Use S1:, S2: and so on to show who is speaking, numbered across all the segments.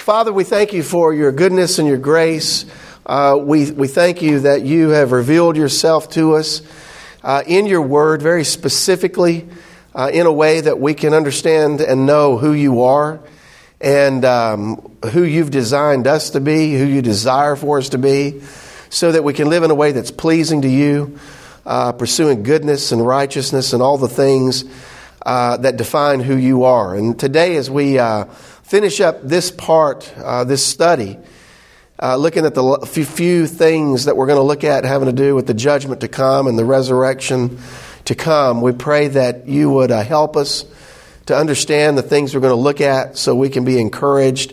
S1: Father, we thank you for your goodness and your grace. We thank you that you have revealed yourself to us in your word very specifically in a way that we can understand and know who you are and who you've designed us to be, who you desire for us to be, so that we can live in a way that's pleasing to you, pursuing goodness and righteousness and all the things that define who you are. And today as we finish up this part, this study, looking at the few things that we're going to look at having to do with the judgment to come and the resurrection to come, we pray that you would help us to understand the things we're going to look at so we can be encouraged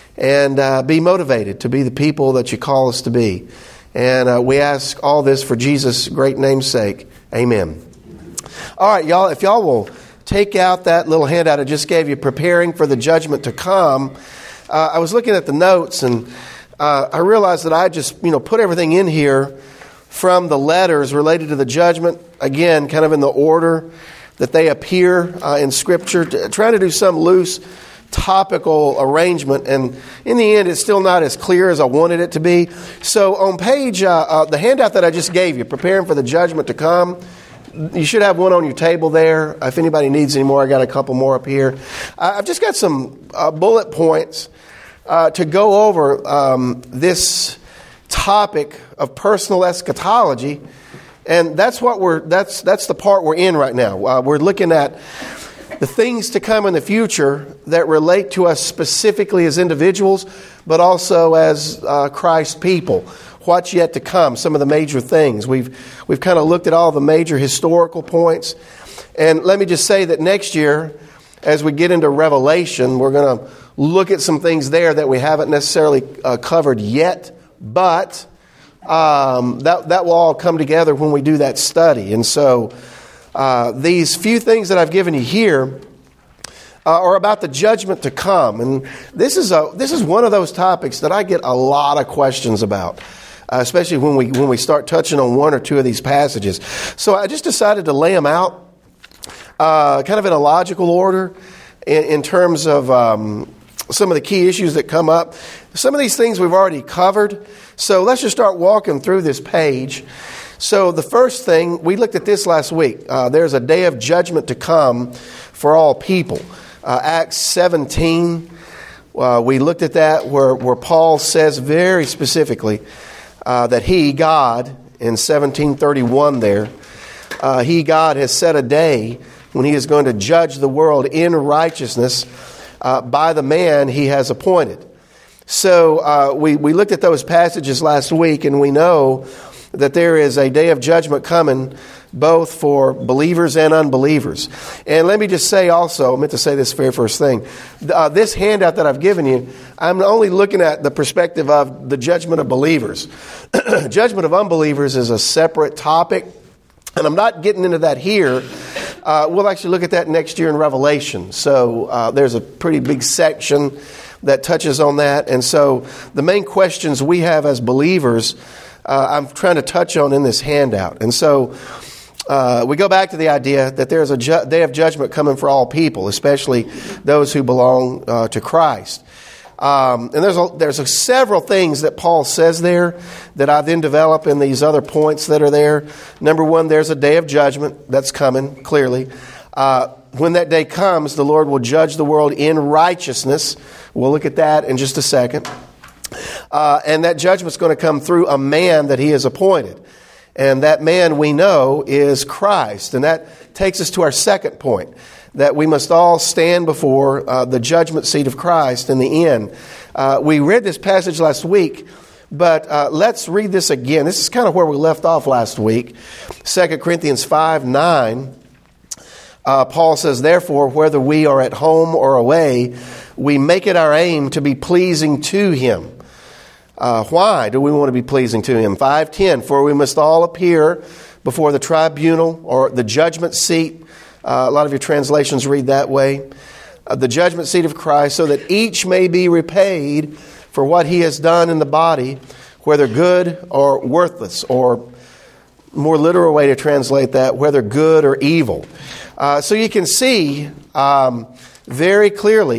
S1: and be motivated to be the people that you call us to be. And we ask all this for Jesus' great name's sake. Amen. All right, y'all, if y'all will take out that little handout I just gave you, preparing for the judgment to come. I was looking at the notes and I realized that I just, put everything in here from the letters related to the judgment, again, kind of in the order that they appear in Scripture, trying to do some loose topical arrangement, and in the end, it's still not as clear as I wanted it to be. So on page, the handout that I just gave you, preparing for the judgment to come, you should have one on your table there. If anybody needs any more, I got a couple more up here. I've just got some bullet points to go over this topic of personal eschatology, and that's the part we're in right now. We're looking at the things to come in the future that relate to us specifically as individuals, but also as Christ's people. What's yet to come, some of the major things. We've kind of looked at all the major historical points. And let me just say that next year, as we get into Revelation, we're going to look at some things there that we haven't necessarily covered yet, but that will all come together when we do that study. And so these few things that I've given you here are about the judgment to come. And this is one of those topics that I get a lot of questions about. Especially when we start touching on one or two of these passages. So I just decided to lay them out kind of in a logical order in terms of some of the key issues that come up. Some of these things we've already covered. So let's just start walking through this page. So the first thing, we looked at this last week. There's a day of judgment to come for all people. Acts 17, we looked at that where Paul says very specifically that he, God, in 1731 there, he, God, has set a day when he is going to judge the world in righteousness by the man he has appointed. So we looked at those passages last week, and we know that there is a day of judgment coming both for believers and unbelievers. And let me just say also, I meant to say this very first thing, this handout that I've given you, I'm only looking at the perspective of the judgment of believers. Judgment of unbelievers is a separate topic, and I'm not getting into that here. We'll actually look at that next year in Revelation. So there's a pretty big section that touches on that. And so the main questions we have as believers, I'm trying to touch on in this handout. And so we go back to the idea that there's a day of judgment coming for all people, especially those who belong to Christ. And there's several things that Paul says there that I then develop in these other points that are there. Number one, there's a day of judgment that's coming, clearly. When that day comes, the Lord will judge the world in righteousness. We'll look at that in just a second. And that judgment's going to come through a man that he has appointed. And that man we know is Christ. And that takes us to our second point, that we must all stand before the judgment seat of Christ in the end. We read this passage last week, but let's read this again. This is kind of where we left off last week. 2 Corinthians 5:9. Paul says, therefore, whether we are at home or away, we make it our aim to be pleasing to him. Why do we want to be pleasing to him? 5:10, for we must all appear before the tribunal or the judgment seat. A lot of your translations read that way. The judgment seat of Christ, so that each may be repaid for what he has done in the body, whether good or worthless, or more literal way to translate that, whether good or evil. So you can see very clearly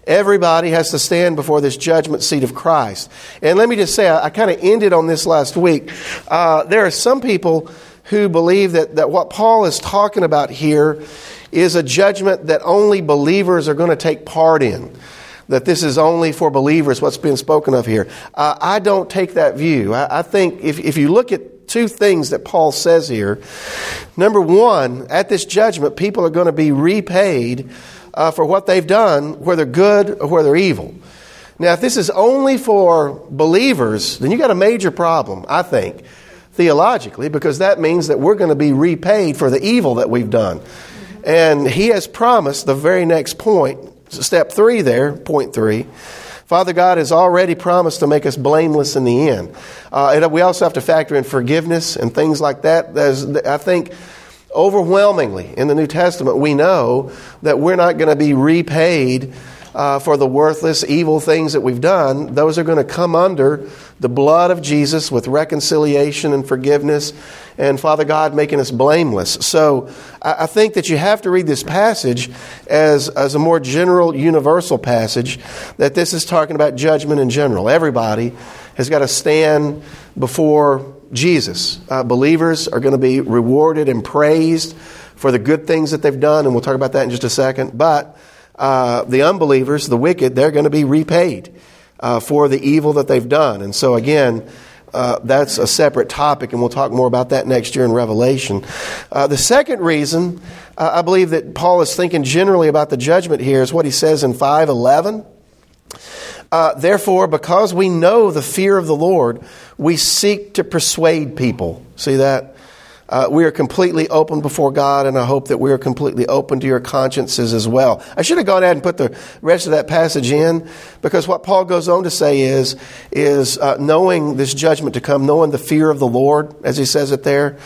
S1: Everybody has to stand before this judgment seat of Christ. And let me just say, I kind of ended on this last week. There are some people who believe that what Paul is talking about here is a judgment that only believers are going to take part in. That this is only for believers, what's being spoken of here. I don't take that view. I think if you look at two things that Paul says here, number one, at this judgment, people are going to be repaid for what they've done, whether good or whether evil. Now, if this is only for believers, then you got a major problem, I think, theologically, because that means that we're going to be repaid for the evil that we've done. And he has promised the very next point, step 3 there, point 3, Father God has already promised to make us blameless in the end. And we also have to factor in forgiveness and things like that. I think overwhelmingly in the New Testament, we know that we're not going to be repaid for the worthless, evil things that we've done. Those are going to come under the blood of Jesus with reconciliation and forgiveness and Father God making us blameless. So I think that you have to read this passage as a more general, universal passage, that this is talking about judgment in general. Everybody has got to stand before Jesus. Believers are going to be rewarded and praised for the good things that they've done, and we'll talk about that in just a second. But the unbelievers, the wicked, they're going to be repaid for the evil that they've done. And so again, that's a separate topic, and we'll talk more about that next year in Revelation. The second reason I believe that Paul is thinking generally about the judgment here is what he says in 5:11. Therefore, because we know the fear of the Lord, we seek to persuade people. See that? We are completely open before God, and I hope that we are completely open to your consciences as well. I should have gone ahead and put the rest of that passage in, because what Paul goes on to say is knowing this judgment to come, knowing the fear of the Lord, as he says it there.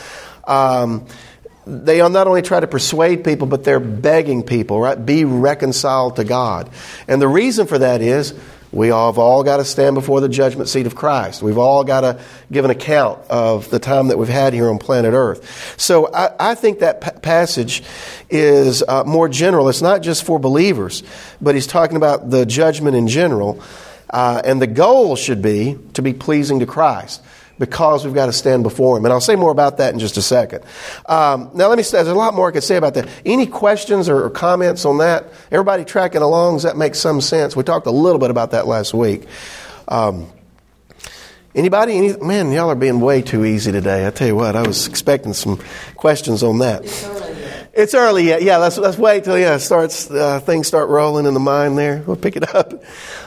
S1: They not only try to persuade people, but they're begging people, right? Be reconciled to God. And the reason for that is we have all got to stand before the judgment seat of Christ. We've all got to give an account of the time that we've had here on planet Earth. So I think that passage is more general. It's not just for believers, but he's talking about the judgment in general. And the goal should be to be pleasing to Christ, because we've got to stand before Him. And I'll say more about that in just a second. Now, there's a lot more I could say about that. Any questions or comments on that? Everybody tracking along? Does that make some sense? We talked a little bit about that last week. Anybody? Man, y'all are being way too easy today. I tell you what, I was expecting some questions on that. It's early yet. Yeah, let's wait till things start rolling in the mind there. We'll pick it up.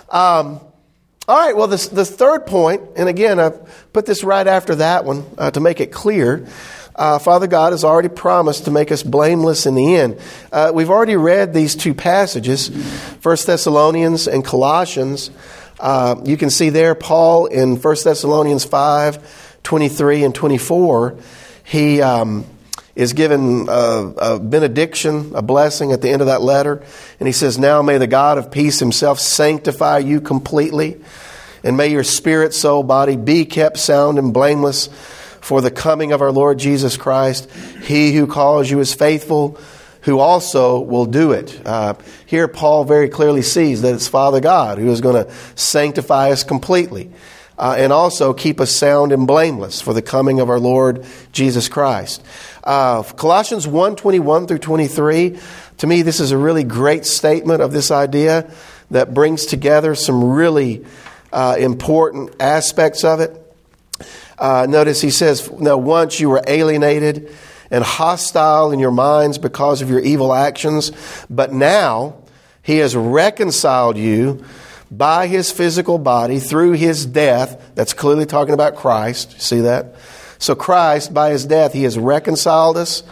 S1: All right, well, the third point, and again, I put this right after that one to make it clear. Father God has already promised to make us blameless in the end. We've already read these two passages, 1 Thessalonians and Colossians. You can see there, Paul in 1 Thessalonians 5:23 and 24, he is given a benediction, a blessing at the end of that letter. And he says, now may the God of peace himself sanctify you completely, and may your spirit, soul, body be kept sound and blameless for the coming of our Lord Jesus Christ. He who calls you is faithful, who also will do it. Here Paul very clearly sees that it's Father God who is going to sanctify us completely. And also keep us sound and blameless for the coming of our Lord Jesus Christ. Colossians 1:21 through 23, to me this is a really great statement of this idea that brings together some really important aspects of it. Notice he says, now once you were alienated and hostile in your minds because of your evil actions, but now He has reconciled you by His physical body through His death. That's clearly talking about Christ. See that? So Christ, by His death, He has reconciled us.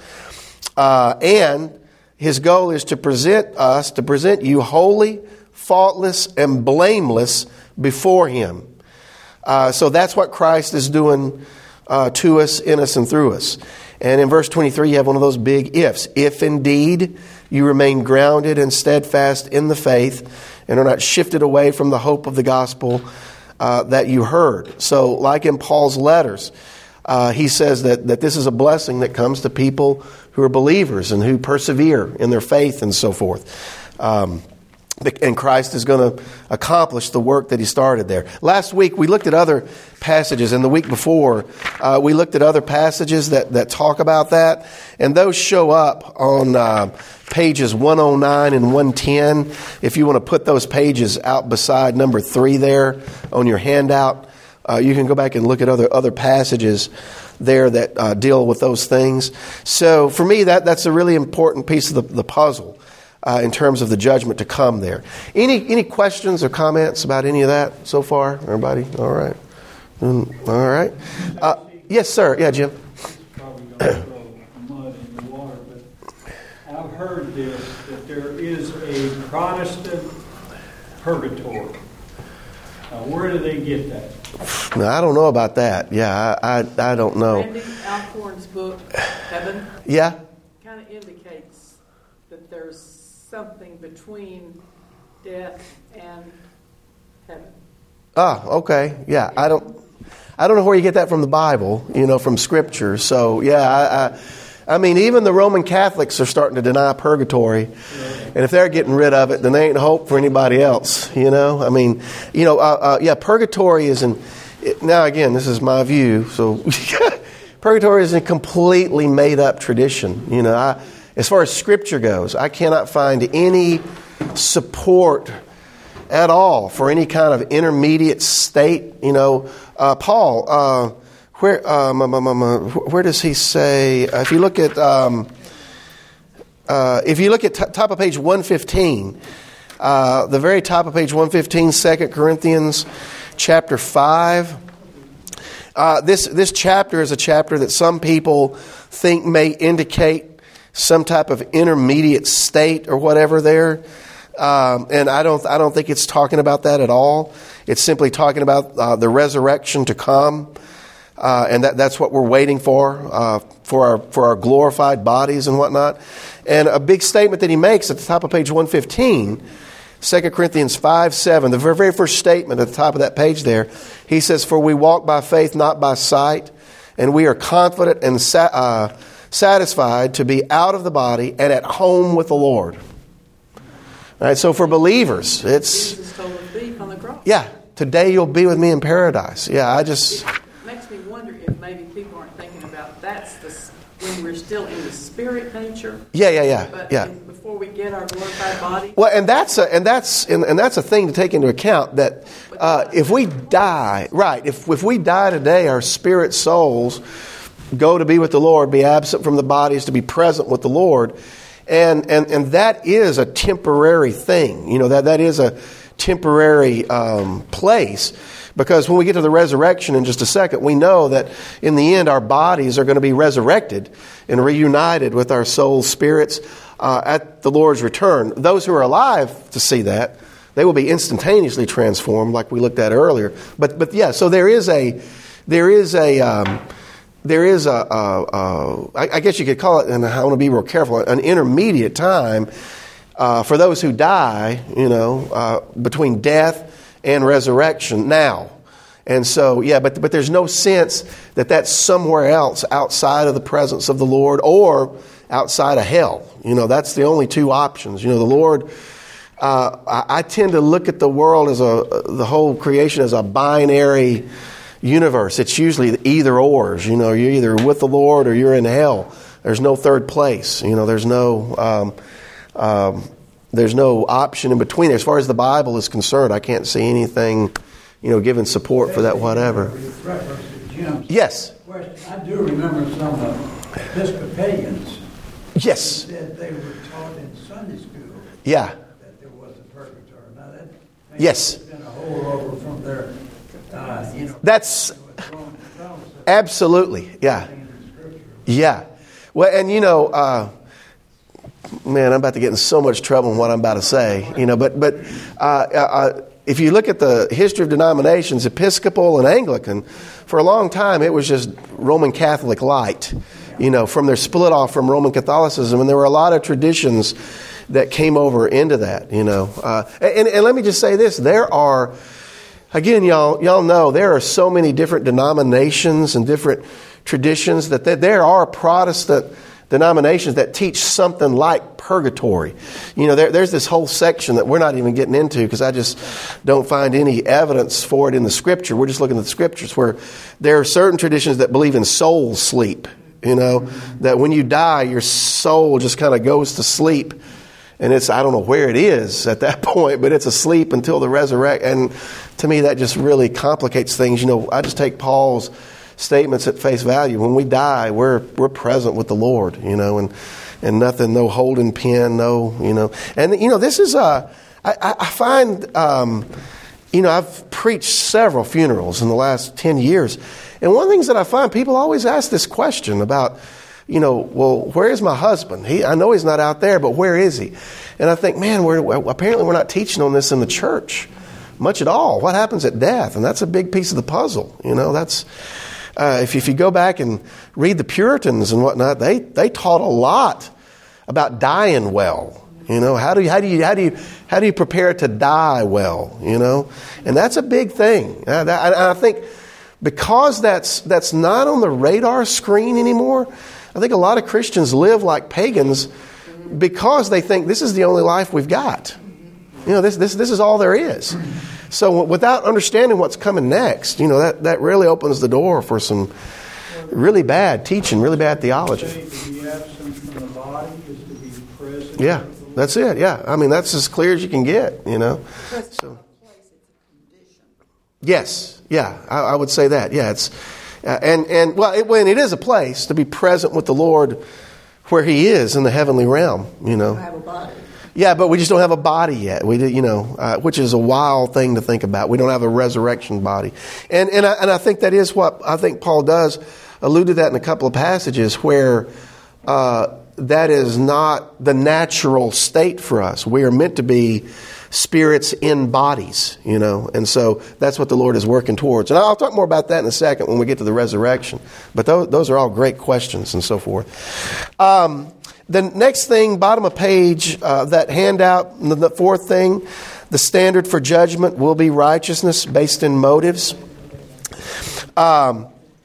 S1: And His goal is to present you holy, faultless, and blameless before Him. So that's what Christ is doing to us, in us, and through us. And in verse 23, you have one of those big ifs. If indeed you remain grounded and steadfast in the faith, and are not shifted away from the hope of the gospel that you heard. So like in Paul's letters, he says that this is a blessing that comes to people who are believers and who persevere in their faith and so forth. And Christ is going to accomplish the work that He started there. Last week we looked at other passages, and the week before we looked at other passages that talk about that. And those show up on pages 109 and 110. If you want to put those pages out beside number 3 there on your handout, you can go back and look at other passages there that deal with those things. So for me, that's a really important piece of the puzzle. In terms of the judgment to come there. Any questions or comments about any of that so far? Everybody? All right. All right. Yes, sir. Yeah, Jim.
S2: It's probably going to throw mud in the water, but I've heard this, that there is a Protestant purgatory. Where do they get that?
S1: No, I don't know about that. Yeah, I don't know.
S3: Randy Alcorn's book, Heaven,
S1: Yeah.
S3: kind of indicates that there's something between death and heaven.
S1: Okay. Yeah, I don't know where you get that from the Bible, from Scripture. So, yeah, I mean, even the Roman Catholics are starting to deny purgatory. And if they're getting rid of it, then there ain't hope for anybody else, I mean, purgatory is now again, this is my view, so purgatory is a completely made up tradition, As far as Scripture goes, I cannot find any support at all for any kind of intermediate state. Paul, where does he say? If you look at top of page 115, the very top of page 115, 2 Corinthians chapter 5. This chapter is a chapter that some people think may indicate some type of intermediate state or whatever there. And I don't think it's talking about that at all. It's simply talking about the resurrection to come. And that's what we're waiting for our glorified bodies and whatnot. And a big statement that he makes at the top of page 115, 2 Corinthians 5:7, the very first statement at the top of that page there, he says, "For we walk by faith, not by sight, and we are confident and satisfied to be out of the body and at home with the Lord." All right, so for believers, it's...
S3: Jesus told the thief on the cross.
S1: Yeah, today you'll be with me in paradise. Yeah,
S3: It makes me wonder if maybe people aren't thinking about when we're still in the spirit nature.
S1: Yeah.
S3: But before we get our glorified body.
S1: Well, and that's a thing to take into account, that if we die, right? If we die today, our spirit souls go to be with the Lord, be absent from the bodies to be present with the Lord, and that is a temporary thing. That is a temporary place. Because when we get to the resurrection in just a second, we know that in the end our bodies are going to be resurrected and reunited with our soul spirits at the Lord's return. Those who are alive to see that, they will be instantaneously transformed, like we looked at earlier. But yeah, so I guess you could call it, and I want to be real careful, an intermediate time for those who die, between death and resurrection now. And so, yeah, but there's no sense that that's somewhere else outside of the presence of the Lord or outside of hell. That's the only two options. The Lord, I tend to look at the world the whole creation as a binary universe. It's usually either ors. You're either with the Lord or you're in hell. There's no third place. There's no option in between. As far as the Bible is concerned, I can't see anything, giving support for that whatever. Yes.
S4: I do remember some Episcopalians.
S1: Yes.
S4: Said they were taught in Sunday school.
S1: Yeah.
S4: That there was a purgatory. Now that
S1: yes.
S4: Has been a holdover from their.
S1: That's absolutely. Yeah. Yeah. Well, and man, I'm about to get in so much trouble in what I'm about to say, but if you look at the history of denominations, Episcopal and Anglican, for a long time it was just Roman Catholic light, from their split off from Roman Catholicism, and there were a lot of traditions that came over into that, and let me just say this: there are, again, y'all know there are so many different denominations and different traditions that there are Protestant denominations that teach something like purgatory. There's this whole section that we're not even getting into because I just don't find any evidence for it in the Scripture. We're just looking at the Scriptures where there are certain traditions that believe in soul sleep. That when you die, your soul just kind of goes to sleep. And I don't know where it is at that point, but it's asleep until the resurrection. And to me, that just really complicates things. I just take Paul's statements at face value. When we die, we're present with the Lord, and nothing, no holding pen, no. And, this is, I find, I've preached several funerals in the last 10 years. And one of the things that I find, people always ask this question about, well, where is my husband? I know he's not out there, but where is he? And I think, man, apparently we're not teaching on this in the church much at all. What happens at death? And that's a big piece of the puzzle. That's if you go back and read the Puritans and whatnot, they taught a lot about dying well. How do you prepare to die well? And that's a big thing. I think because that's not on the radar screen anymore. I think a lot of Christians live like pagans because they think this is the only life we've got. This is all there is. So without understanding what's coming next, that really opens the door for some really bad teaching, really bad theology.
S2: To be absent from the body is to be present.
S1: Yeah, that's it. Yeah, I mean that's as clear as you can get. So. Yes, yeah, I would say that. Yeah, it's. When it is a place to be present with the Lord where He is in the heavenly realm,
S5: We don't have a body.
S1: Yeah, but we just don't have a body yet. Which is a wild thing to think about. We don't have a resurrection body, and I think that is what I think Paul does allude to that in a couple of passages where that is not the natural state for us. We are meant to be spirits in bodies, and so that's what the Lord is working towards. And I'll talk more about that in a second when we get to the resurrection. But those are all great questions and so forth. The next thing, bottom of page, that handout, the fourth thing, the standard for judgment will be righteousness based in motives. And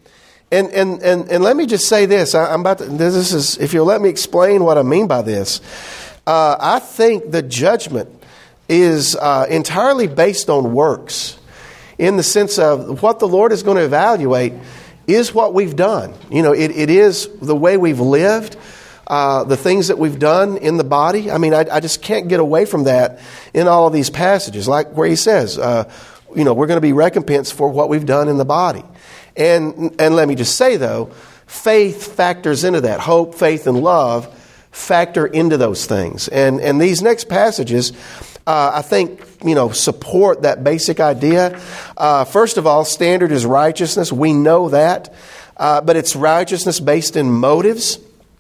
S1: let me just say this. This is, if you'll let me explain what I mean by this. I think the judgment is entirely based on works, in the sense of what the Lord is going to evaluate is what we've done. It is the way we've lived, the things that we've done in the body. I mean, I just can't get away from that in all of these passages, like where he says, we're going to be recompensed for what we've done in the body. And let me just say, though, faith factors into that. Hope, faith, and love factor into those things. And these next passages, I think, support that basic idea. First of all, standard is righteousness. We know that. But it's righteousness based in motives.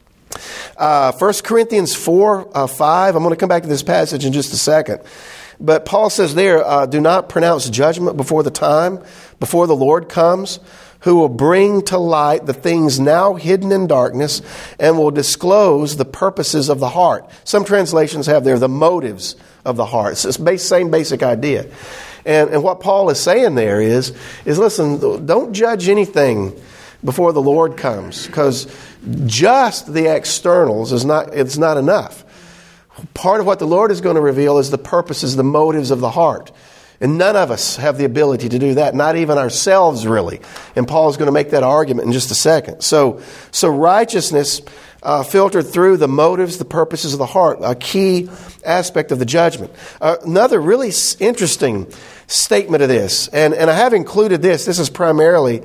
S1: 1 Corinthians 4:5. I'm going to come back to this passage in just a second. But Paul says there, do not pronounce judgment before the time, before the Lord comes, who will bring to light the things now hidden in darkness and will disclose the purposes of the heart. Some translations have there the motives of the heart. It's the same basic idea. And what Paul is saying there is listen, don't judge anything before the Lord comes, because just the externals it's not enough. Part of what the Lord is going to reveal is the purposes, the motives of the heart. And none of us have the ability to do that, not even ourselves, really. And Paul is going to make that argument in just a second. So righteousness filtered through the motives, the purposes of the heart, a key aspect of the judgment. Another really interesting statement of this, and I have included this. This is primarily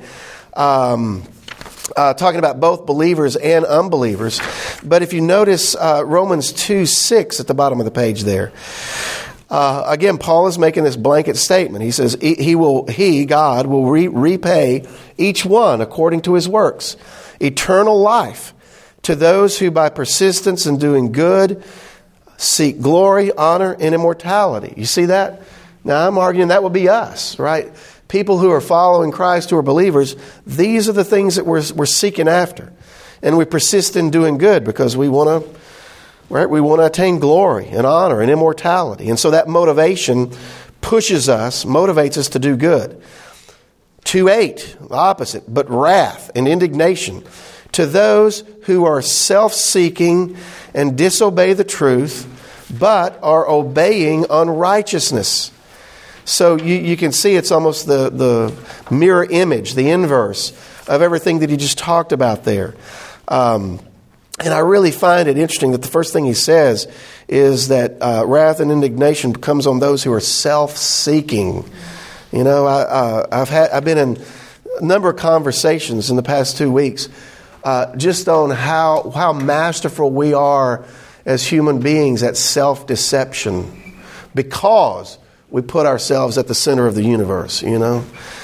S1: talking about both believers and unbelievers. But if you notice Romans 2:6 at the bottom of the page there, again, Paul is making this blanket statement. He says, God, will repay each one according to his works. Eternal life to those who by persistence in doing good seek glory, honor, and immortality. You see that? Now, I'm arguing that would be us, right? People who are following Christ, who are believers, these are the things that we're seeking after. And we persist in doing good because we want to attain glory and honor and immortality. And so that motivation motivates us to do good. 2:8, the opposite, but wrath and indignation to those who are self-seeking and disobey the truth, but are obeying unrighteousness. So you can see it's almost the mirror image, the inverse of everything that he just talked about there. And I really find it interesting that the first thing he says is that wrath and indignation comes on those who are self-seeking. You know, I've been in a number of conversations in the past 2 weeks just on how masterful we are as human beings at self-deception, because we put ourselves at the center of the universe, you know.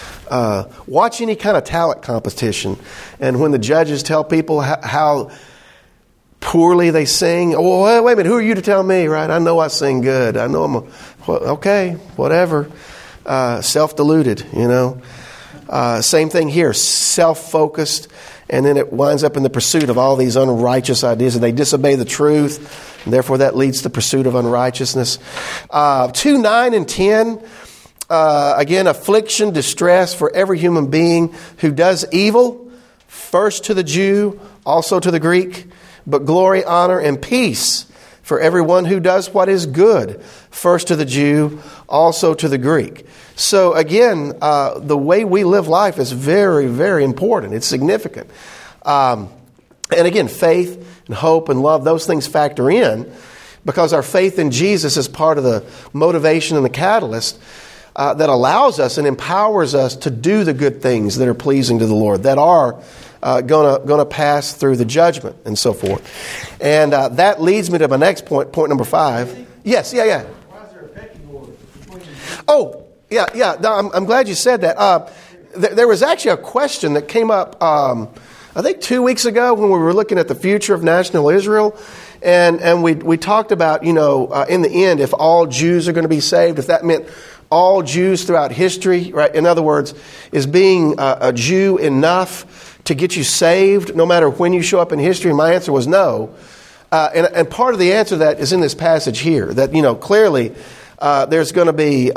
S1: Watch any kind of talent competition, and when the judges tell people how poorly they sing, oh, wait a minute, who are you to tell me, right? I know I sing good. I know okay, whatever. Self-deluded, you know. Same thing here, self-focused, and then it winds up in the pursuit of all these unrighteous ideas, and they disobey the truth, and therefore that leads to the pursuit of unrighteousness. 2, 9, and 10, again, affliction, distress for every human being who does evil, first to the Jew, also to the Greek, but glory, honor, and peace for everyone who does what is good, first to the Jew, also to the Greek. So again, the way we live life is very, very important. It's significant. And again, faith and hope and love, those things factor in, because our faith in Jesus is part of the motivation and the catalyst that allows us and empowers us to do the good things that are pleasing to the Lord, that are going to pass through the judgment and so forth. And that leads me to my next point number 5. Yes, yeah.
S4: Why is there a pecking order between them?
S1: Oh, yeah. No, I'm glad you said that. There was actually a question that came up, I think 2 weeks ago, when we were looking at the future of national Israel. And we talked about, you know, in the end, if all Jews are going to be saved, if that meant all Jews throughout history, right? In other words, is being a Jew enough to get you saved no matter when you show up in history? And my answer was no. And part of the answer to that is in this passage here, that, you know, clearly there's going to be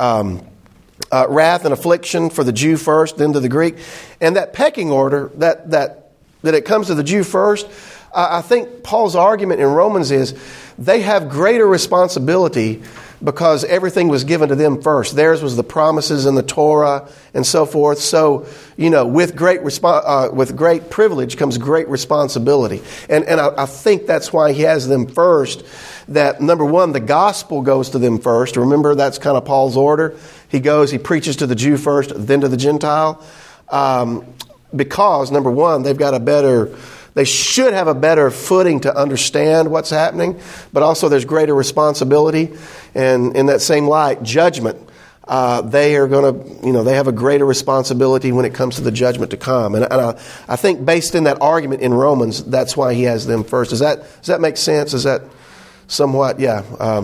S1: wrath and affliction for the Jew first, then to the Greek. And that pecking order, that it comes to the Jew first, I think Paul's argument in Romans is they have greater responsibility because everything was given to them first. Theirs was the promises in the Torah and so forth. So, you know, with great privilege comes great responsibility. And I think that's why he has them first. That, number one, the gospel goes to them first. Remember, that's kind of Paul's order. He preaches to the Jew first, then to the Gentile. Because, number one, they should have a better footing to understand what's happening, but also there's greater responsibility. And in that same light, judgment, they are going to, you know, they have a greater responsibility when it comes to the judgment to come. And I think based in that argument in Romans, that's why he has them first. Does that make sense? Is that somewhat, yeah.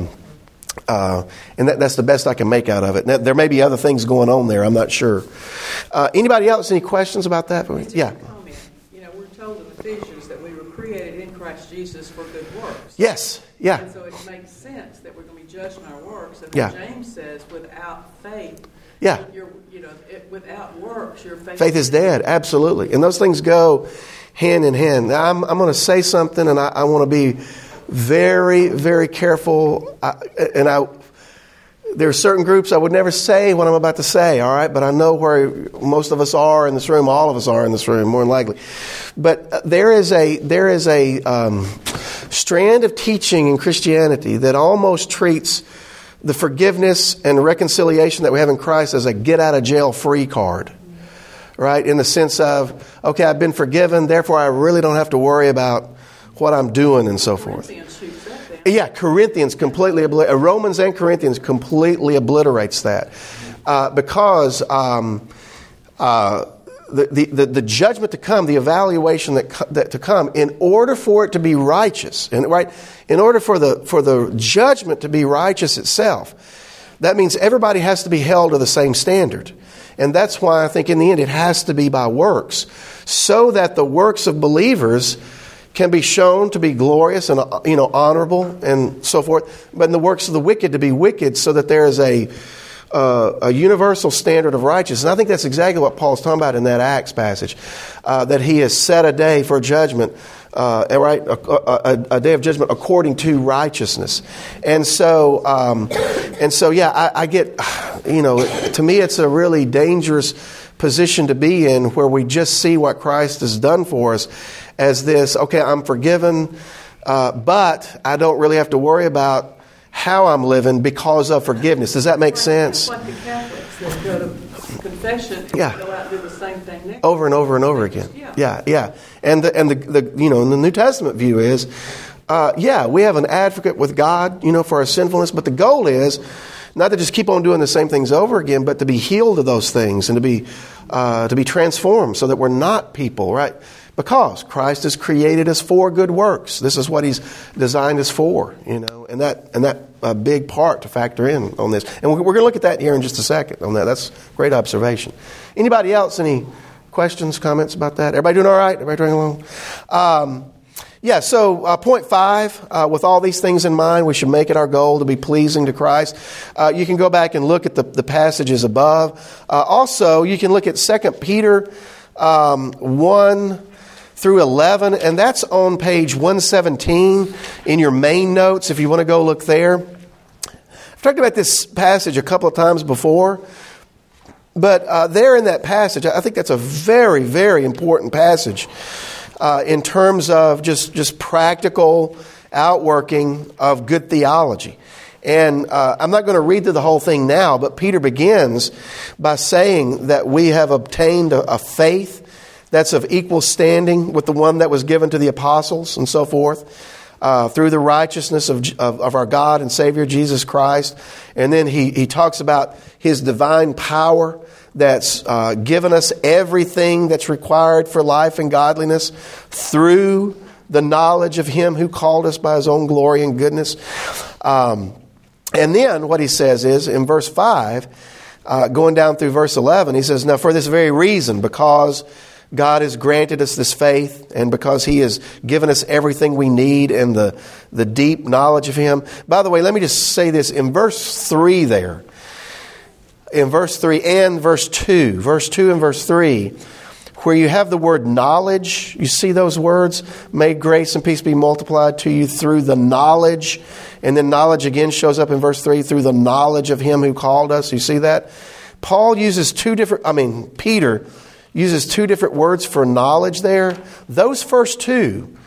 S1: And that's the best I can make out of it. Now, there may be other things going on there. I'm not sure. Anybody else, any questions about that? Yeah.
S3: Told in Ephesians that we were created in Christ Jesus for good works.
S1: Yes, yeah.
S3: And so it makes sense that we're going to be judged on our works. And
S1: yeah.
S3: James says, without faith,
S1: yeah,
S3: without works, your faith
S1: is dead. Absolutely, and those things go hand in hand. Now, I'm going to say something, and I want to be very, very careful. There are certain groups I would never say what I'm about to say, all right? But I know where most of us are in this room. All of us are in this room, more than likely. But there is a strand of teaching in Christianity that almost treats the forgiveness and reconciliation that we have in Christ as a get-out-of-jail-free card, right? In the sense of, okay, I've been forgiven, therefore I really don't have to worry about what I'm doing and so forth. Yeah, Romans and Corinthians completely obliterates that because the judgment to come, the evaluation that to come, in order for it to be righteous, and right, in order for the judgment to be righteous itself, that means everybody has to be held to the same standard, and that's why I think in the end it has to be by works, so that the works of believers can be shown to be glorious and, you know, honorable and so forth, but in the works of the wicked to be wicked, so that there is a a universal standard of righteousness. And I think that's exactly what Paul's talking about in that Acts passage, that he has set a day for judgment, a day of judgment according to righteousness. And so, yeah, I get, to me it's a really dangerous position to be in, where we just see what Christ has done for us as this, okay, I'm forgiven, but I don't really have to worry about how I'm living because of forgiveness. Does that make sense?
S3: It's like the Catholics that go to confession and go out and do the same thing next
S1: over and over and over again. Yeah. And the the New Testament view is, we have an advocate with God, for our sinfulness, but the goal is not to just keep on doing the same things over again, but to be healed of those things and to be transformed so that we're not people, right? Because Christ has created us for good works. This is what He's designed us for, and that a big part to factor in on this. And we're going to look at that here in just a second on that. That's a great observation. Anybody else? Any questions, comments about that? Everybody doing all right? Everybody doing along? So point 5, with all these things in mind, we should make it our goal to be pleasing to Christ. You can go back and look at the passages above. Also, you can look at 2 Peter 1 through 11, and that's on page 117 in your main notes if you want to go look there. I've talked about this passage a couple of times before, but there in that passage, I think that's a very, very important passage in terms of just practical outworking of good theology. And I'm not going to read through the whole thing now, but Peter begins by saying that we have obtained a faith that's of equal standing with the one that was given to the apostles and so forth, through the righteousness of our God and Savior Jesus Christ. And then he talks about His divine power that's given us everything that's required for life and godliness through the knowledge of Him who called us by His own glory and goodness. And then what he says is, in verse 5, going down through verse 11, he says, now for this very reason, because God has granted us this faith, and because He has given us everything we need and the deep knowledge of Him. By the way, let me just say this. In verse 3 there, in verse 3 and verse 2 and verse 3, where you have the word knowledge, you see those words, may grace and peace be multiplied to you through the knowledge. And then knowledge again shows up in verse 3, through the knowledge of Him who called us. You see that? Peter uses two different words for knowledge there. Those first two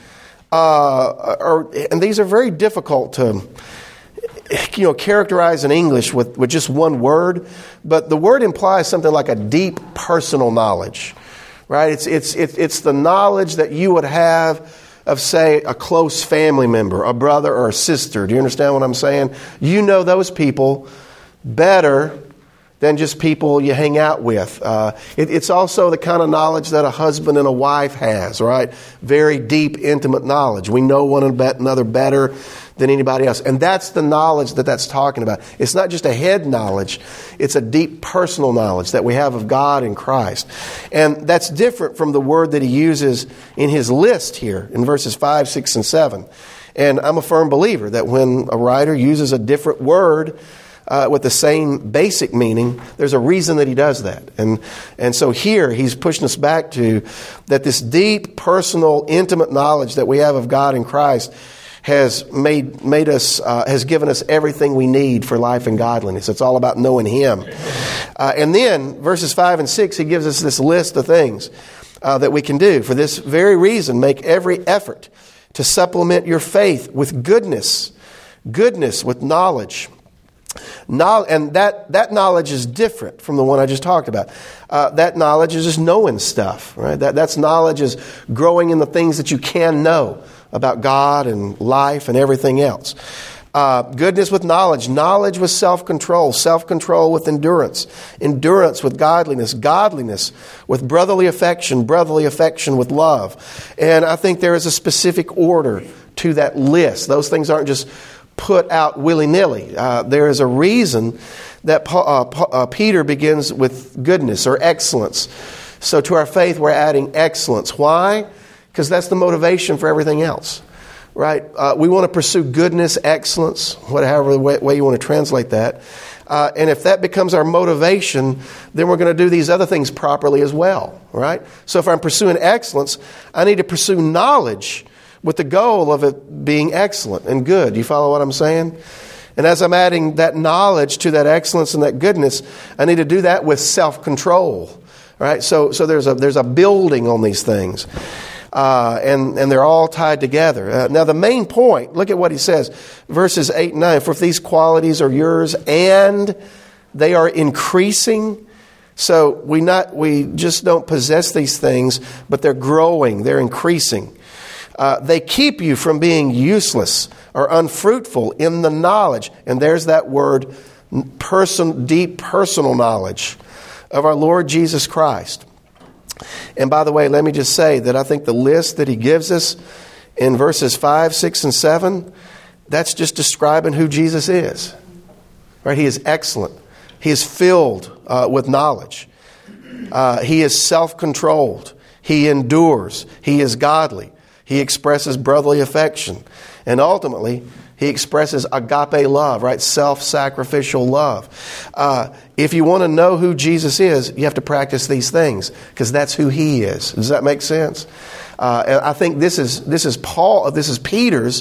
S1: and these are very difficult to characterize in English with just one word, but the word implies something like a deep personal knowledge, right? It's the knowledge that you would have of, say, a close family member, a brother or a sister. Do you understand what I'm saying? You know those people better than just people you hang out with. It's also the kind of knowledge that a husband and a wife has, right? Very deep, intimate knowledge. We know one another better than anybody else. And that's the knowledge that's talking about. It's not just a head knowledge. It's a deep personal knowledge that we have of God in Christ. And that's different from the word that he uses in his list here in verses 5, 6, and 7. And I'm a firm believer that when a writer uses a different word with the same basic meaning, there's a reason that he does that. And so here he's pushing us back to that this deep, personal, intimate knowledge that we have of God in Christ has has given us everything we need for life and godliness. It's all about knowing Him. And then verses 5 and 6, he gives us this list of things that we can do. For this very reason, make every effort to supplement your faith with goodness with knowledge. And that knowledge is different from the one I just talked about. That knowledge is just knowing stuff, right? That's knowledge is growing in the things that you can know about God and life and everything else. Goodness with knowledge. Knowledge with self-control. Self-control with endurance. Endurance with godliness. Godliness with brotherly affection. Brotherly affection with love. And I think there is a specific order to that list. Those things aren't just put out willy-nilly. There is a reason that Peter begins with goodness or excellence. So to our faith, we're adding excellence. Why? Because that's the motivation for everything else, right? We want to pursue goodness, excellence, whatever way you want to translate that. And if that becomes our motivation, then we're going to do these other things properly as well, right? So if I'm pursuing excellence, I need to pursue knowledge with the goal of it being excellent and good. You follow what I'm saying? And as I'm adding that knowledge to that excellence and that goodness, I need to do that with self-control, right? So there's a building on these things. And they're all tied together. Now the main point, look at what he says, verses 8 and 9. For if these qualities are yours and they are increasing, so we just don't possess these things, but they're growing, they're increasing. They keep you from being useless or unfruitful in the knowledge, and there's that word, deep personal knowledge of our Lord Jesus Christ. And by the way, let me just say that I think the list that he gives us in verses 5, 6, and 7, that's just describing who Jesus is. Right? He is excellent. He is filled with knowledge. He is self-controlled. He endures. He is godly. He expresses brotherly affection. And ultimately, he expresses agape love, right? Self-sacrificial love. If you want to know who Jesus is, you have to practice these things because that's who he is. Does that make sense? And I think this is Peter's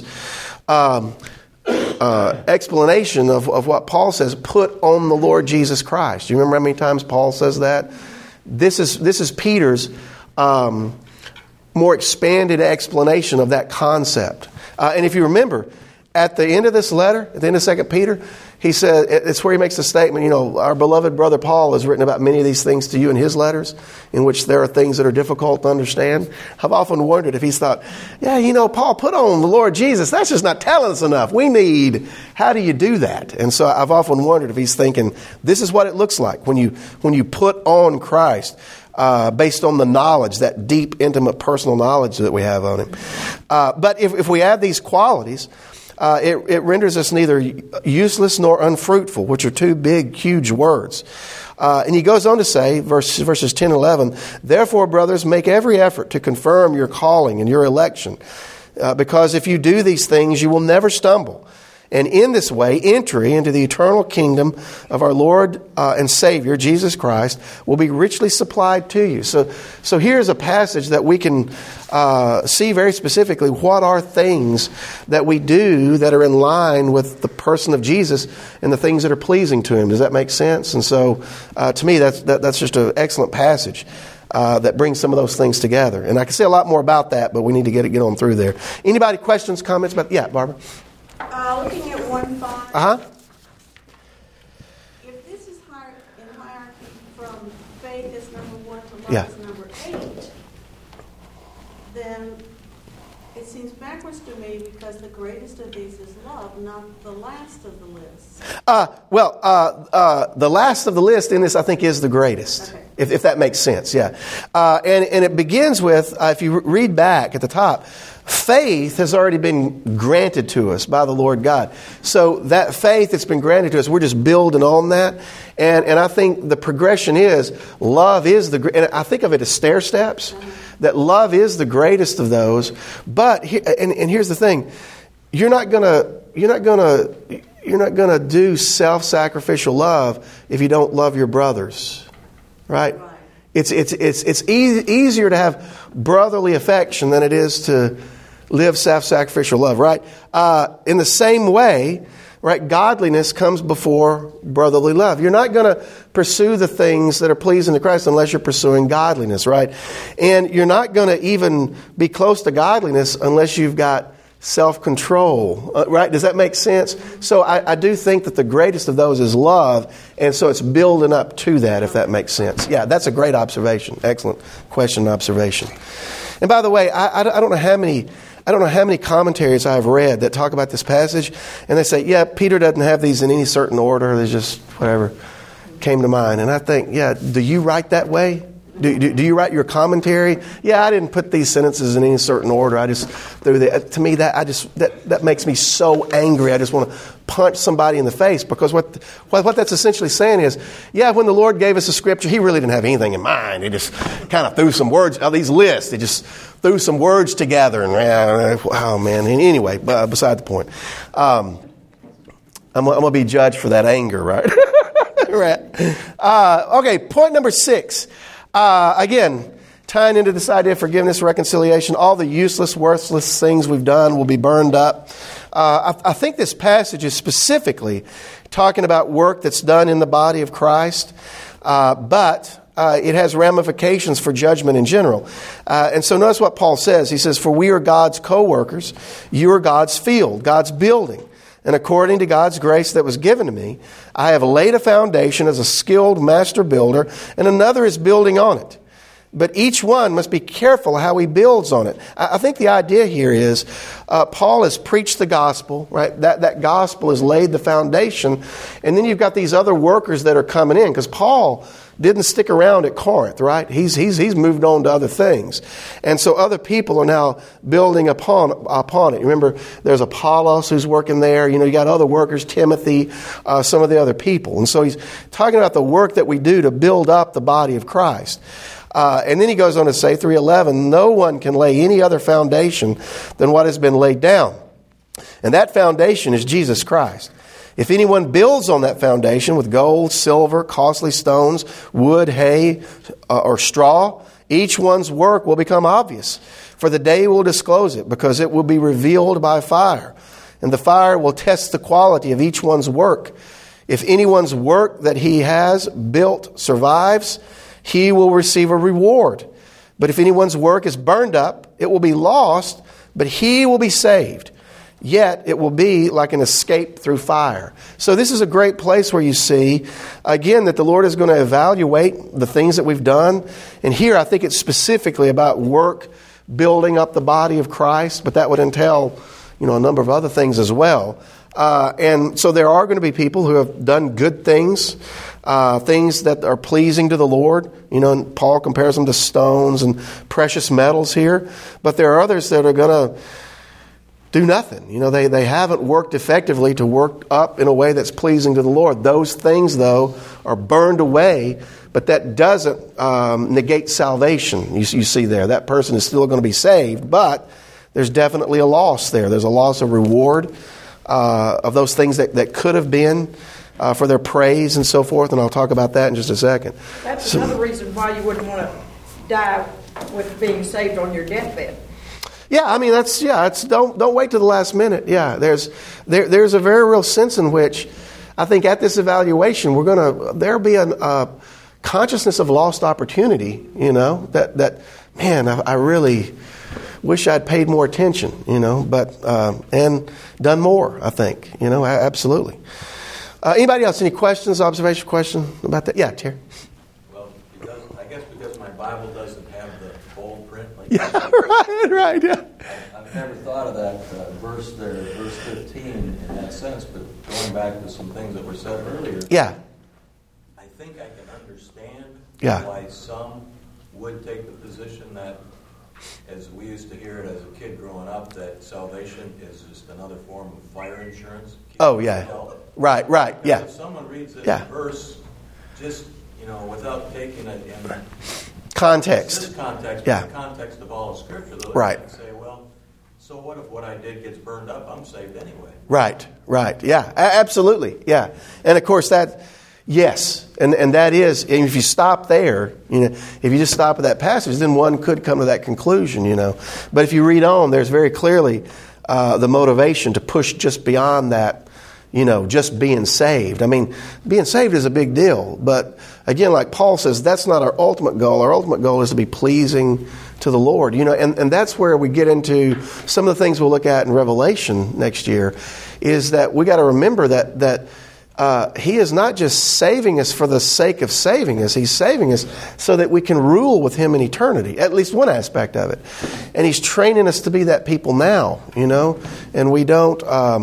S1: explanation of what Paul says. Put on the Lord Jesus Christ. Do you remember how many times Paul says that? This is Peter's more expanded explanation of that concept. And if you remember, at the end of this letter, at the end of 2 Peter, he said, it's where he makes the statement, our beloved brother Paul has written about many of these things to you in his letters, in which there are things that are difficult to understand. I've often wondered if he's thought, Paul, put on the Lord Jesus. That's just not telling us enough. How do you do that? And so I've often wondered if he's thinking, this is what it looks like when you put on Christ. Based on the knowledge, that deep, intimate, personal knowledge that we have on him. But if we add these qualities, it renders us neither useless nor unfruitful, which are two big, huge words. And he goes on to say, verses 10 and 11, therefore, brothers, make every effort to confirm your calling and your election, because if you do these things, you will never stumble. And in this way, entry into the eternal kingdom of our Lord and Savior, Jesus Christ, will be richly supplied to you. So here's a passage that we can see very specifically what are things that we do that are in line with the person of Jesus and the things that are pleasing to him. Does that make sense? And so to me, that's just an excellent passage. That brings some of those things together. And I can say a lot more about that, but we need to get on through there. Anybody questions, comments about? Yeah, Barbara?
S5: Looking at 1:5.
S1: Uh-huh.
S5: If this is in hierarchy from faith as number 1 to love
S1: Yeah.
S5: as number 8, then it seems backwards to me because the greatest of these is love, not the last of the list.
S1: The last of the list in this, I think, is the greatest,
S5: Okay.
S1: if that makes sense, yeah. And it begins with, if you read back at the top, faith has already been granted to us by the Lord God. So that faith that's been granted to us, we're just building on that. And I think the progression is, love is and I think of it as stair steps, that love is the greatest of those. But, here's the thing, you're not gonna do self-sacrificial love if you don't love your brothers, right? It's easier to have brotherly affection than it is to live self-sacrificial love, right? In the same way, right, godliness comes before brotherly love. You're not going to pursue the things that are pleasing to Christ unless you're pursuing godliness, right? And you're not going to even be close to godliness unless you've got self-control, right? Does that make sense? So I do think that the greatest of those is love, and so it's building up to that, if that makes sense. Yeah, that's a great observation. Excellent question and observation. And by the way, I don't know how many commentaries I've read that talk about this passage, and they say, yeah, Peter doesn't have these in any certain order. There's just whatever came to mind. And I think, yeah, do you write that way? Do you write your commentary? Yeah, I didn't put these sentences in any certain order. I just threw that. To me, that makes me so angry. I just want to punch somebody in the face, because what that's essentially saying is, yeah, when the Lord gave us a scripture, He really didn't have anything in mind. He just kind of threw some words. These lists, He just threw some words together, and oh man. And anyway, beside the point. I'm going to be judged for that anger, right? Okay, point number 6. Again, tying into this idea of forgiveness, reconciliation, all the useless, worthless things we've done will be burned up. I think this passage is specifically talking about work that's done in the body of Christ, but it has ramifications for judgment in general. And so notice what Paul says. He says, "For we are God's co-workers, you are God's field, God's building. And according to God's grace that was given to me, I have laid a foundation as a skilled master builder, and another is building on it. But each one must be careful how he builds on it." I think the idea here is Paul has preached the gospel, right? That gospel has laid the foundation. And then you've got these other workers that are coming in, because Paul didn't stick around at Corinth, right? He's moved on to other things. And so other people are now building upon it. Remember, there's Apollos who's working there. You got other workers, Timothy, some of the other people. And so he's talking about the work that we do to build up the body of Christ. And then he goes on to say, 3:11, "No one can lay any other foundation than what has been laid down. And that foundation is Jesus Christ. If anyone builds on that foundation with gold, silver, costly stones, wood, hay, or straw, each one's work will become obvious. For the day will disclose it, because it will be revealed by fire. And the fire will test the quality of each one's work. If anyone's work that he has built survives, he will receive a reward. But if anyone's work is burned up, it will be lost, but he will be saved. Yet it will be like an escape through fire." So this is a great place where you see, again, that the Lord is going to evaluate the things that we've done. And here I think it's specifically about work building up the body of Christ, but that would entail, a number of other things as well. And so there are going to be people who have done good things, things that are pleasing to the Lord. And Paul compares them to stones and precious metals here. But there are others that are going to do nothing. They haven't worked effectively to work up in a way that's pleasing to the Lord. Those things, though, are burned away, but that doesn't negate salvation. You see there, that person is still going to be saved, but there's definitely a loss there. There's a loss of reward of those things that could have been for their praise and so forth, and I'll talk about that in just a second.
S6: That's another reason why you wouldn't want to die with being saved on your deathbed.
S1: Yeah, it's don't wait till the last minute. Yeah, there's a very real sense in which I think at this evaluation there'll be a consciousness of lost opportunity. That man, I really wish I'd paid more attention. But and done more. I think absolutely. Anybody else? Any questions? Observation? Question about that? Yeah, Terry.
S7: Well, because my Bible doesn't have the bold print.
S1: Right, yeah.
S7: I've never thought of that verse there, verse 15, in that sense, but going back to some things that were said earlier,
S1: yeah,
S7: I think I can understand
S1: why
S7: some would take the position that, as we used to hear it as a kid growing up, that salvation is just another form of fire insurance.
S1: Oh, yeah. Right, yeah.
S7: If someone reads this verse just, without taking it in
S1: context.
S7: This context,
S1: yeah.
S7: The context of all of Scripture, they'll say, well, so what if what I did gets burned up? I'm saved anyway. Right.
S1: Yeah, absolutely. Yeah. And of course yes. And that is, and if you stop there, if you just stop at that passage, then one could come to that conclusion, But if you read on, there's very clearly the motivation to push just beyond that, just being saved. Being saved is a big deal. But again, like Paul says, that's not our ultimate goal. Our ultimate goal is to be pleasing to the Lord. And that's where we get into some of the things we'll look at in Revelation next year, is that we got to remember that He is not just saving us for the sake of saving us. He's saving us so that we can rule with Him in eternity, at least one aspect of it. And He's training us to be that people now, and we don't...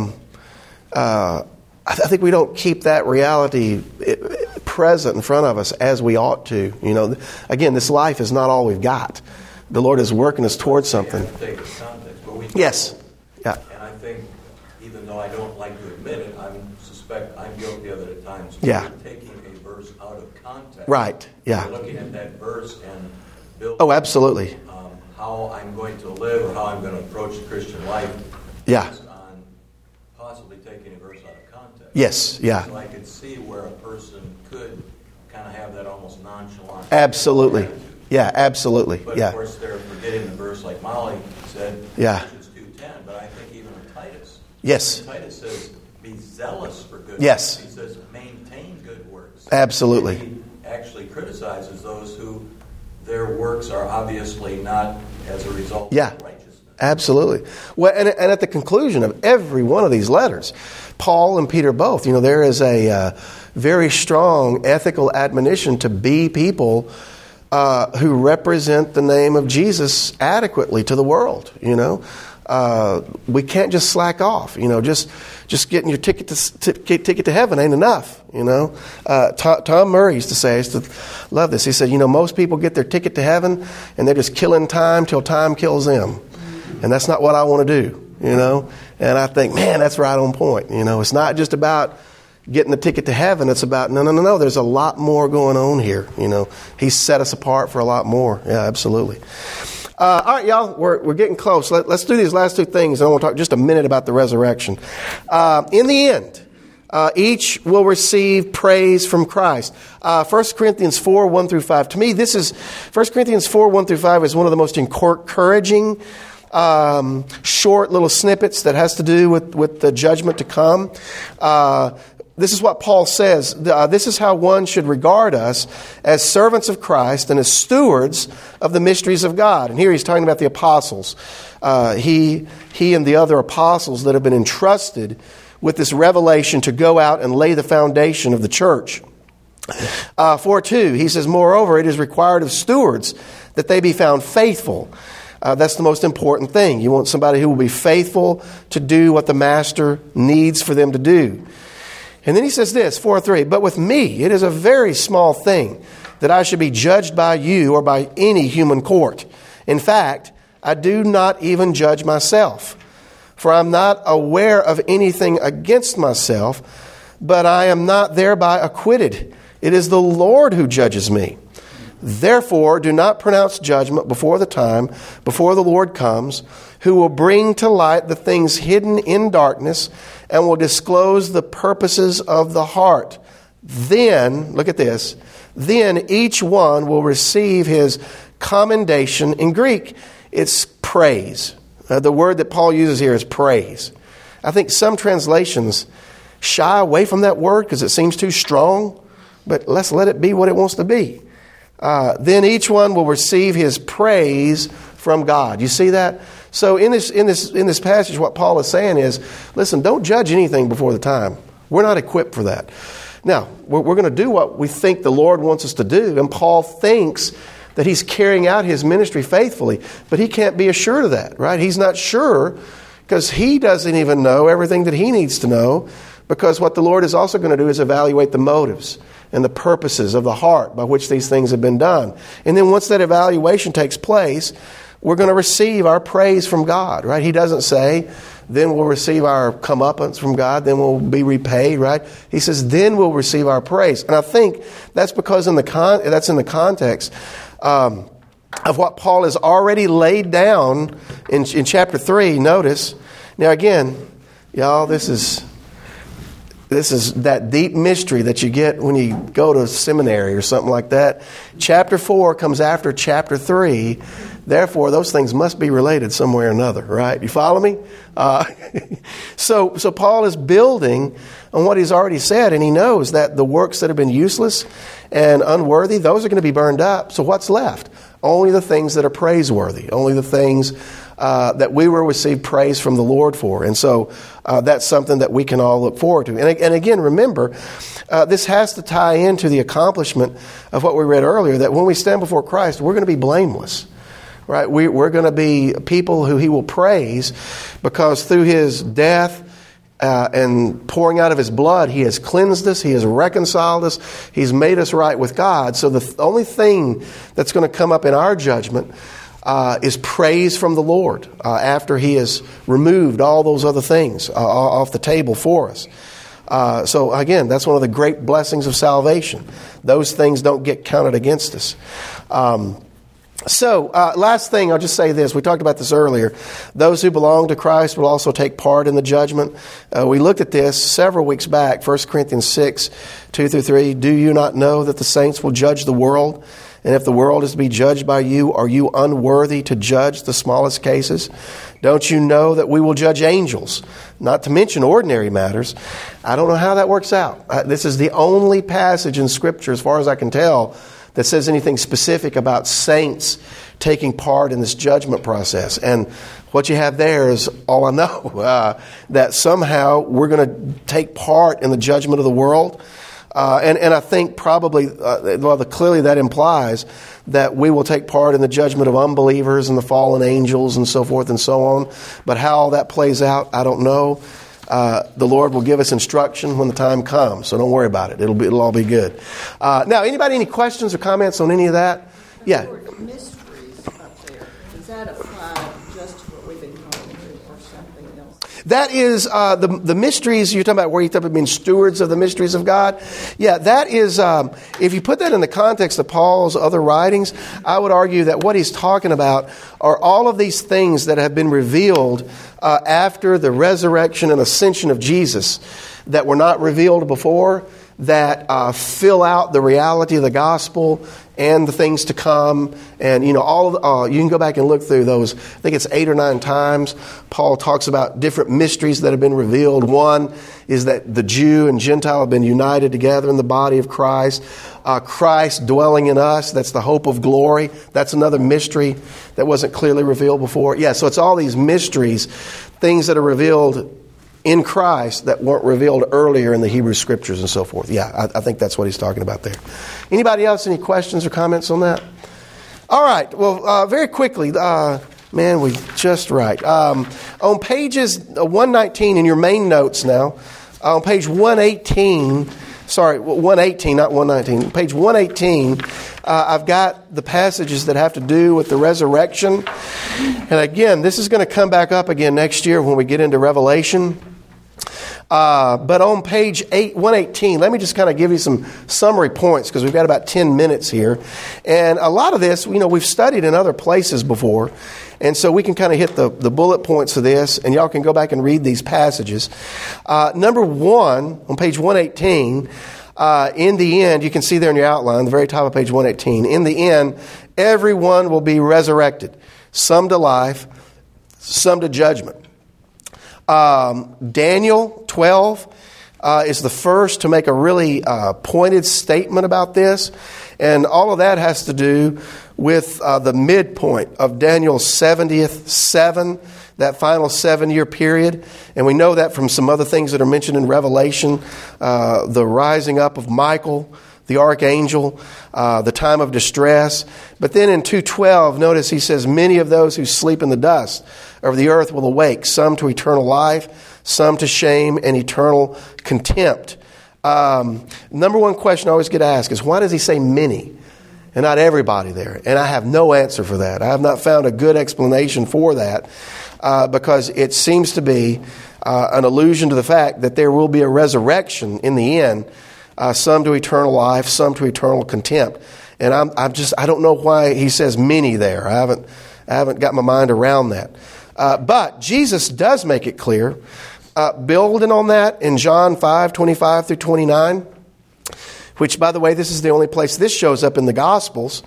S1: I think we don't keep that reality present in front of us as we ought to. Again, this life is not all we've got. The Lord is working us towards something. Yes. Yeah.
S7: And I think, even though I don't like to admit it, I suspect I'm guilty of it at times.
S1: Yeah.
S7: Taking a verse out of context.
S1: Right. Yeah.
S7: Looking at that verse and building.
S1: Oh, absolutely.
S7: How I'm going to live or how I'm going to approach the Christian life.
S1: Yeah.
S7: Based on possibly taking a verse out of context.
S1: Yes. Yeah.
S7: So I could see where a person could kind of have that almost nonchalant.
S1: Absolutely.
S7: attitude.
S1: Yeah, absolutely.
S7: But
S1: Yeah.
S7: of course, they're forgetting the verse like Molly said,
S1: Yeah.
S7: Ephesians 2:10. But I think even in Titus,
S1: Yes.
S7: Titus says, "Be zealous for good
S1: Yes.
S7: works." He says, "Maintain good works."
S1: Absolutely.
S7: And he actually criticizes those who their works are obviously not as a result
S1: Yeah.
S7: of righteousness.
S1: Absolutely. Well, and at the conclusion of every one of these letters, Paul and Peter both, there is a very strong ethical admonition to be people who represent the name of Jesus adequately to the world. We can't just slack off. Just getting your ticket to heaven ain't enough. Tom Murray used to say, I used to love this. He said, most people get their ticket to heaven and they're just killing time till time kills them. And that's not what I want to do, And I think, man, that's right on point. It's not just about getting the ticket to heaven. It's about, no. There's a lot more going on here. He's set us apart for a lot more. Yeah, absolutely. All right, y'all, we're getting close. Let's do these last two things. And I want to talk just a minute about the resurrection. In the end, each will receive praise from Christ. 1 Corinthians 4, 1 through 5. To me, 1 Corinthians 4, 1 through 5 is one of the most encouraging short little snippets that has to do with the judgment to come. This is what Paul says. This is how one should regard us as servants of Christ and as stewards of the mysteries of God. And here he's talking about the apostles. He and the other apostles that have been entrusted with this revelation to go out and lay the foundation of the church. 4:2, he says, moreover, it is required of stewards that they be found faithful. That's the most important thing. You want somebody who will be faithful to do what the master needs for them to do. And then he says this, 4:3, but with me it is a very small thing that I should be judged by you or by any human court. In fact, I do not even judge myself, for I am not aware of anything against myself, but I am not thereby acquitted. It is the Lord who judges me. Therefore, do not pronounce judgment before the time, before the Lord comes, who will bring to light the things hidden in darkness and will disclose the purposes of the heart. Then, look at this, then each one will receive his commendation. In Greek, it's praise. The word that Paul uses here is praise. I think some translations shy away from that word because it seems too strong, but let's let it be what it wants to be. Then each one will receive his praise from God. You see that? So in this passage, what Paul is saying is, listen, don't judge anything before the time. We're not equipped for that. Now, we're going to do what we think the Lord wants us to do, and Paul thinks that he's carrying out his ministry faithfully, but he can't be assured of that, right? He's not sure because he doesn't even know everything that he needs to know, because what the Lord is also going to do is evaluate the motives and the purposes of the heart by which these things have been done. And then once that evaluation takes place, we're going to receive our praise from God, right? He doesn't say, then we'll receive our comeuppance from God, then we'll be repaid, right? He says, then we'll receive our praise. And I think that's because that's in the context of what Paul has already laid down in chapter 3. Notice, now again, y'all, this is that deep mystery that you get when you go to seminary or something like that. Chapter 4 comes after chapter 3. Therefore, those things must be related some way or another, right? You follow me? So Paul is building on what he's already said, and he knows that the works that have been useless and unworthy, those are going to be burned up. So what's left? Only the things that are praiseworthy, only the things that we will receive praise from the Lord for. And so that's something that we can all look forward to. And again, remember, this has to tie into the accomplishment of what we read earlier, that when we stand before Christ, we're going to be blameless. Right? We're going to be people who he will praise because through his death and pouring out of his blood, he has cleansed us, he has reconciled us, he's made us right with God. So the only thing that's going to come up in our judgment is praise from the Lord after he has removed all those other things off the table for us. So again, that's one of the great blessings of salvation. Those things don't get counted against us. So, last thing, I'll just say this. We talked about this earlier. Those who belong to Christ will also take part in the judgment. We looked at this several weeks back, 1 Corinthians 6, 2-3. Do you not know that the saints will judge the world? And if the world is to be judged by you, are you unworthy to judge the smallest cases? Don't you know that we will judge angels, not to mention ordinary matters? I don't know how that works out. This is the only passage in Scripture, as far as I can tell, that says anything specific about saints taking part in this judgment process. And what you have there is all I know, that somehow we're going to take part in the judgment of the world. And I think probably, clearly that implies that we will take part in the judgment of unbelievers and the fallen angels and so forth and so on. But how all that plays out, I don't know. The Lord will give us instruction when the time comes, so don't worry about it. It'll all be good. Now, anybody any questions or comments on any of that? Yeah.
S6: The word mysteries up there, does that apply just to what we've been calling here or something else?
S1: That is the mysteries you're talking about, where you're talking about being stewards of the mysteries of God. Yeah, that is, if you put that in the context of Paul's other writings, I would argue that what he's talking about are all of these things that have been revealed after the resurrection and ascension of Jesus that were not revealed before, that fill out the reality of the gospel and the things to come. And, all of you can go back and look through those. I think it's 8 or 9 times Paul talks about different mysteries that have been revealed. One is that the Jew and Gentile have been united together in the body of Christ. Christ dwelling in us, that's the hope of glory. That's another mystery that wasn't clearly revealed before. Yeah, so it's all these mysteries, things that are revealed in Christ that weren't revealed earlier in the Hebrew Scriptures and so forth. Yeah, I think that's what he's talking about there. Anybody else, any questions or comments on that? All right, well, very quickly, we just right. On pages 119 in your main notes now, on page 118, 118, not 119, page 118, I've got the passages that have to do with the resurrection. And again, this is going to come back up again next year when we get into Revelation. But on page 118, let me just kind of give you some summary points because we've got about 10 minutes here. And a lot of this, we've studied in other places before. And so we can kind of hit the bullet points of this, and y'all can go back and read these passages. Number 1, on page 118, in the end, you can see there in your outline, the very top of page 118, in the end, everyone will be resurrected, some to life, some to judgment. Daniel 12 is the first to make a really pointed statement about this. And all of that has to do with the midpoint of Daniel's 70th 7, that final 7-year period. And we know that from some other things that are mentioned in Revelation, the rising up of Michael, the archangel, the time of distress. But then in 2:12, notice he says, many of those who sleep in the dust of the earth will awake, some to eternal life, some to shame and eternal contempt. Number one question I always get asked is, why does he say many and not everybody there? And I have no answer for that. I have not found a good explanation for that because it seems to be an allusion to the fact that there will be a resurrection in the end, some to eternal life, some to eternal contempt. And I don't know why he says many there. I haven't got my mind around that. But Jesus does make it clear, building on that in John 5:25 through 29, which, by the way, this is the only place this shows up in the Gospels.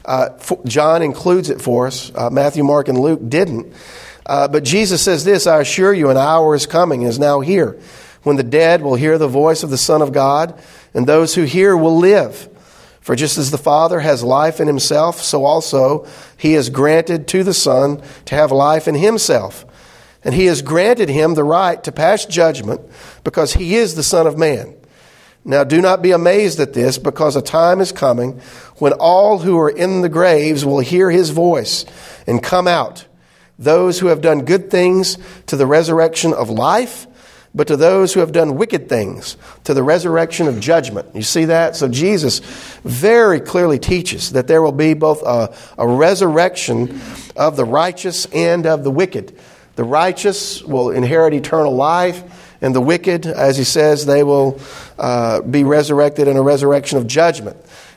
S1: John includes it for us. Matthew, Mark, and Luke didn't. But Jesus says this, I assure you, an hour is coming, is now here, when the dead will hear the voice of the Son of God, and those who hear will live. For just as the Father has life in himself, so also he has granted to the Son to have life in himself. And he has granted him the right to pass judgment because he is the Son of Man. Now do not be amazed at this, because a time is coming when all who are in the graves will hear his voice and come out. Those who have done good things to the resurrection of life, but to those who have done wicked things, to the resurrection of judgment. You see that? So Jesus very clearly teaches that there will be both a resurrection of the righteous and of the wicked. The righteous will inherit eternal life, and the wicked, as he says, they will be resurrected in a resurrection of judgment.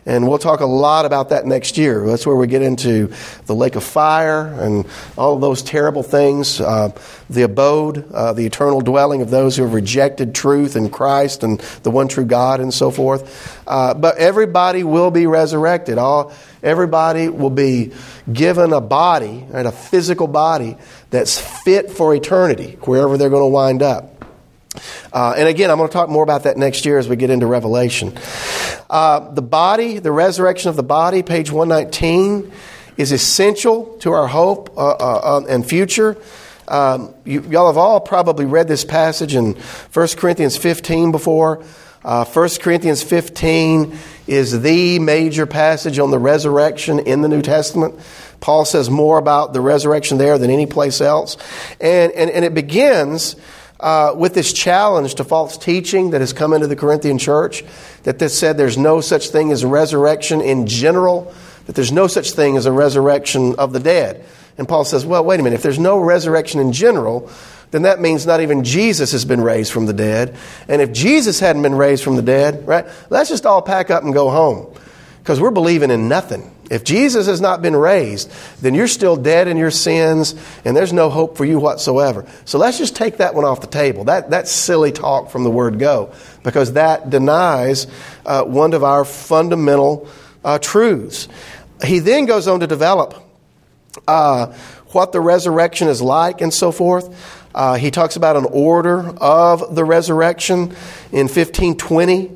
S1: And we'll talk a lot about that next year. That's where we get into the lake of fire and all of those terrible things, the abode, the eternal dwelling of those who have rejected truth in Christ and the one true God and so forth. But everybody will be resurrected. Everybody will be given a body, right, a physical body that's fit for eternity, wherever they're going to wind up. And again, I'm going to talk more about that next year as we get into Revelation. The body, the resurrection of the body, page 119, is essential to our hope and future. Y'all have all probably read this passage in 1 Corinthians 15 before. 1 Corinthians 15 is the major passage on the resurrection in the New Testament. Paul says more about the resurrection there than any place else. And it begins with this challenge to false teaching that has come into the Corinthian church, that this said there's no such thing as a resurrection in general, that there's no such thing as a resurrection of the dead. And Paul says, well, wait a minute, if there's no resurrection in general, then that means not even Jesus has been raised from the dead. And if Jesus hadn't been raised from the dead, right, let's just all pack up and go home, because we're believing in nothing. If Jesus has not been raised, then you're still dead in your sins, and there's no hope for you whatsoever. So let's just take that one off the table. That's silly talk from the word go, because that denies one of our fundamental truths. He then goes on to develop what the resurrection is like and so forth. He talks about an order of the resurrection in 1520.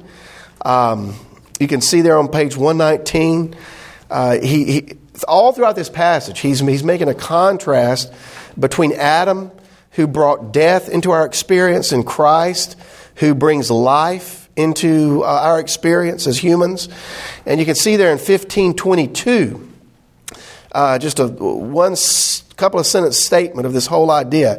S1: You can see there on page 119. He all throughout this passage, he's making a contrast between Adam, who brought death into our experience, and Christ, who brings life into our experience as humans. And you can see there in 1522, just a couple of sentence statement of this whole idea.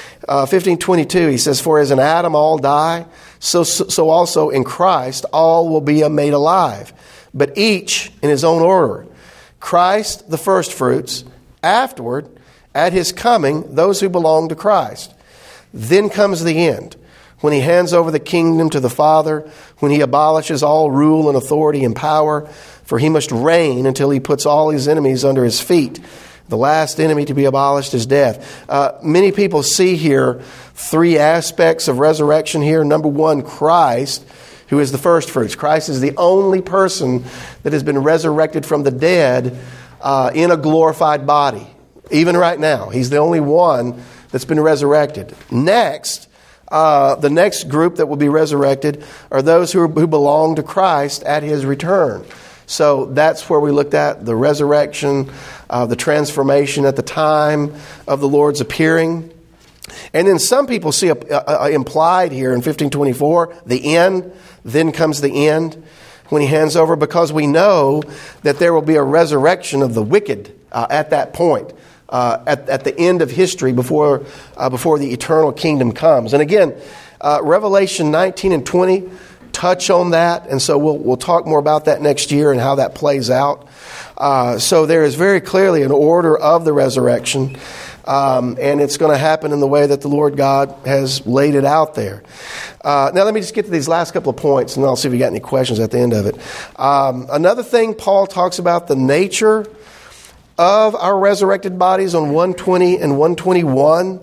S1: 1522, he says, "For as in Adam all die, so also in Christ all will be made alive, but each in his own order. Christ the firstfruits, afterward, at his coming, those who belong to Christ. Then comes the end, when he hands over the kingdom to the Father, when he abolishes all rule and authority and power, for he must reign until he puts all his enemies under his feet. The last enemy to be abolished is death." Many people see here three aspects of resurrection here. Number one, Christ, who is the first fruits. Christ is the only person that has been resurrected from the dead in a glorified body. Even right now, he's the only one that's been resurrected. Next, the next group that will be resurrected are those who belong to Christ at his return. So that's where we looked at the resurrection, the transformation at the time of the Lord's appearing. And then some people see implied here in 1524, the end. Then comes the end when he hands over, because we know that there will be a resurrection of the wicked at that point, at the end of history before the eternal kingdom comes. And again, Revelation 19 and 20 touch on that, and so we'll talk more about that next year and how that plays out. So there is very clearly an order of the resurrection, and it's going to happen in the way that the Lord God has laid it out there. Now let me just get to these last couple of points, and I'll see if you got any questions at the end of it. Another thing, Paul talks about the nature of our resurrected bodies on 120 and 121.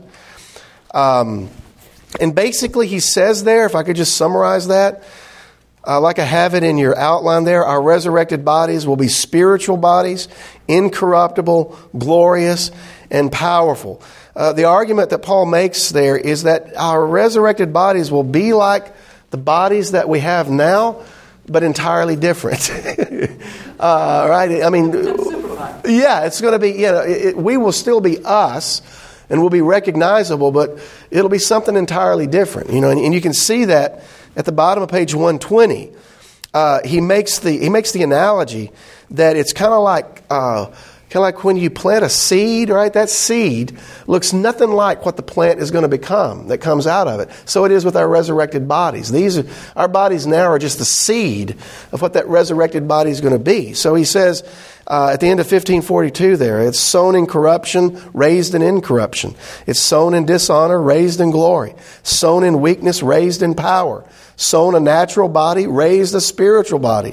S1: And basically he says there, if I could just summarize that, like I have it in your outline there, our resurrected bodies will be spiritual bodies, incorruptible, glorious, and powerful. The argument that Paul makes there is that our resurrected bodies will be like the bodies that we have now, but entirely different. Right? I mean, yeah, it's going to be, we will still be us, and we'll be recognizable, but it'll be something entirely different. And you can see that at the bottom of page 120. He makes the analogy that it's kind of like when you plant a seed, right? That seed looks nothing like what the plant is going to become that comes out of it. So it is with our resurrected bodies. Our bodies now are just the seed of what that resurrected body is going to be. So he says at the end of 1542 there, it's sown in corruption, raised in incorruption. It's sown in dishonor, raised in glory. Sown in weakness, raised in power. Sown a natural body, raised a spiritual body.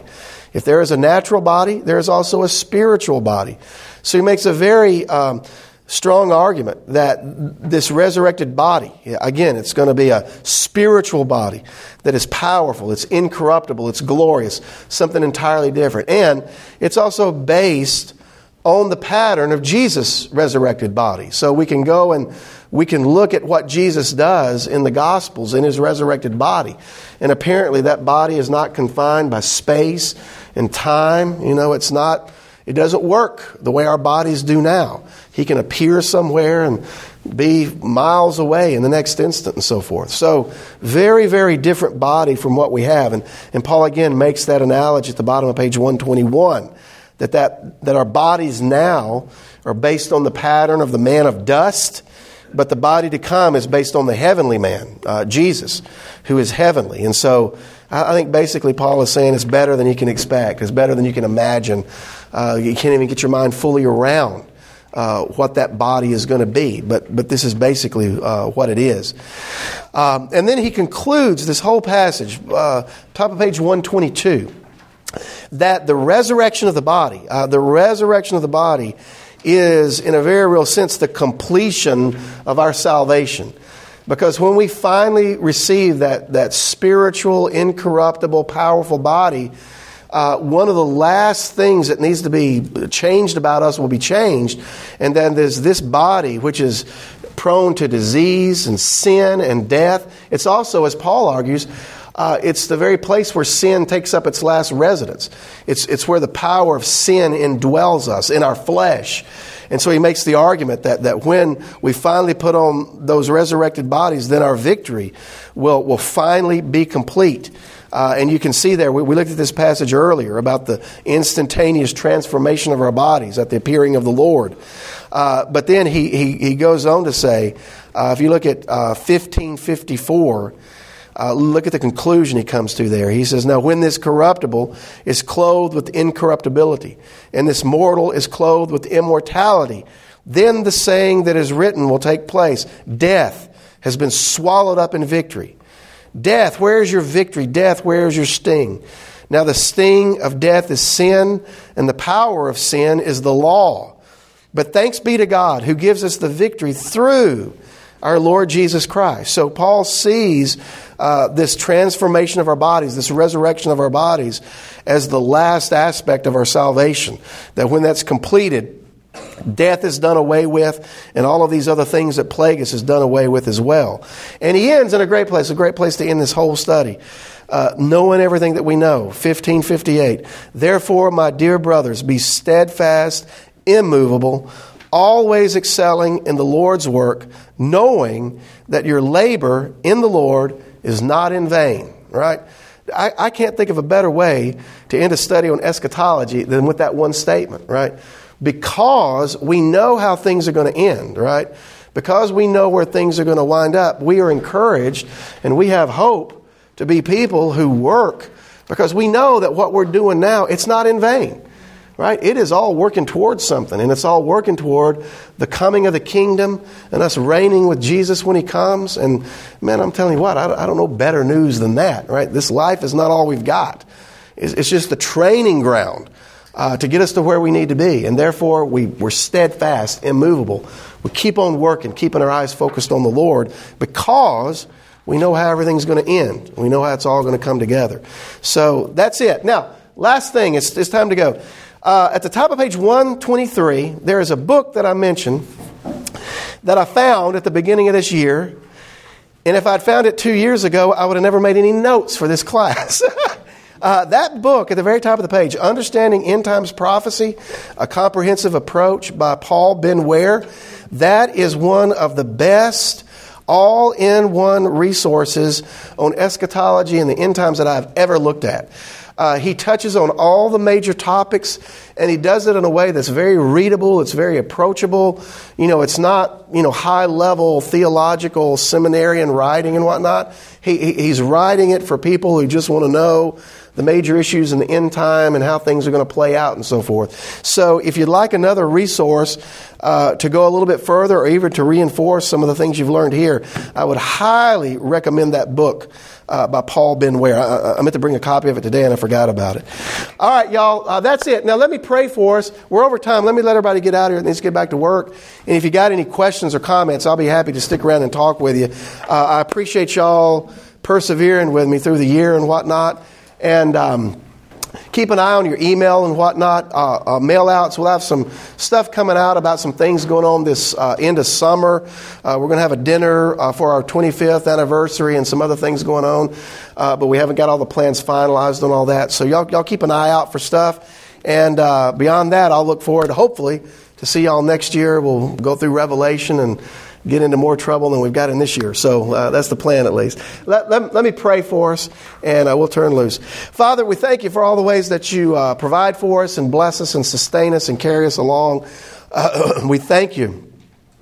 S1: If there is a natural body, there is also a spiritual body. So he makes a very strong argument that this resurrected body, again, it's going to be a spiritual body that is powerful, it's incorruptible, it's glorious, something entirely different. And it's also based on the pattern of Jesus' resurrected body. So we can go and we can look at what Jesus does in the Gospels in his resurrected body. And apparently that body is not confined by space and time. It doesn't work the way our bodies do now. He can appear somewhere and be miles away in the next instant and so forth. So very, very different body from what we have. And Paul again makes that analogy at the bottom of page 121, that our bodies now are based on the pattern of the man of dust, but the body to come is based on the heavenly man, Jesus, who is heavenly. And so I think basically Paul is saying it's better than you can expect. It's better than you can imagine. You can't even get your mind fully around what that body is going to be. But this is basically what it is. And then he concludes this whole passage, top of page 122, that the resurrection of the body is, in a very real sense, the completion of our salvation. Because when we finally receive that spiritual, incorruptible, powerful body, one of the last things that needs to be changed about us will be changed. And then there's this body, which is prone to disease and sin and death. It's also, as Paul argues, it's the very place where sin takes up its last residence. It's where the power of sin indwells us, in our flesh. And so he makes the argument that when we finally put on those resurrected bodies, then our victory will finally be complete. And you can see there, we looked at this passage earlier about the instantaneous transformation of our bodies at the appearing of the Lord. But then he goes on to say, if you look at 1554, look at the conclusion he comes to there. He says, now when this corruptible is clothed with incorruptibility, and this mortal is clothed with immortality, then the saying that is written will take place. Death has been swallowed up in victory. Death, where is your victory? Death, where is your sting? Now the sting of death is sin, and the power of sin is the law. But thanks be to God who gives us the victory through our Lord Jesus Christ. So Paul sees this transformation of our bodies, this resurrection of our bodies, as the last aspect of our salvation. That when that's completed, death is done away with, and all of these other things that plague us is done away with as well. And he ends in a great place to end this whole study. Knowing everything that we know, 1558. Therefore, my dear brothers, be steadfast, immovable, always excelling in the Lord's work, knowing that your labor in the Lord is not in vain. Right? I can't think of a better way to end a study on eschatology than with that one statement, right? Because we know how things are going to end, right? Because we know where things are going to wind up, we are encouraged and we have hope to be people who work, because we know that what we're doing now, it's not in vain. Right? It is all working towards something, and it's all working toward the coming of the kingdom and us reigning with Jesus when he comes. And man, I'm telling you what, I don't know better news than that, right? This life is not all we've got. It's just the training ground to get us to where we need to be. And therefore, we're steadfast, immovable. We keep on working, keeping our eyes focused on the Lord, because we know how everything's going to end. We know how it's all going to come together. So that's it. Now, last thing, it's time to go. At the top of page 123, there is a book that I mentioned that I found at the beginning of this year. And if I'd found it 2 years ago, I would have never made any notes for this class. That book at the very top of the page, Understanding End Times Prophecy, A Comprehensive Approach by Paul Ben Ware, that is one of the best all-in-one resources on eschatology and the end times that I've ever looked at. He touches on all the major topics, and he does it in a way that's very readable. It's very approachable. It's not, high-level theological seminarian writing and whatnot. He's writing it for people who just want to know the major issues in the end time and how things are going to play out and so forth. So if you'd like another resource to go a little bit further or even to reinforce some of the things you've learned here, I would highly recommend that book by Paul Ben Ware. I meant to bring a copy of it today and I forgot about it. All right, y'all, that's it. Now let me pray for us. We're over time. Let me let everybody get out of here and let's get back to work. And if you got any questions or comments, I'll be happy to stick around and talk with you. I appreciate y'all persevering with me through the year and whatnot. And keep an eye on your email and whatnot, mail outs. We'll have some stuff coming out about some things going on this end of summer. We're going to have a dinner for our 25th anniversary and some other things going on. But we haven't got all the plans finalized on all that. So y'all keep an eye out for stuff. And beyond that, I'll look forward, hopefully, to see y'all next year. We'll go through Revelation and get into more trouble than we've got in this year. So that's the plan, at least. Let me pray for us, and we'll turn loose. Father, we thank you for all the ways that you provide for us and bless us and sustain us and carry us along. We thank you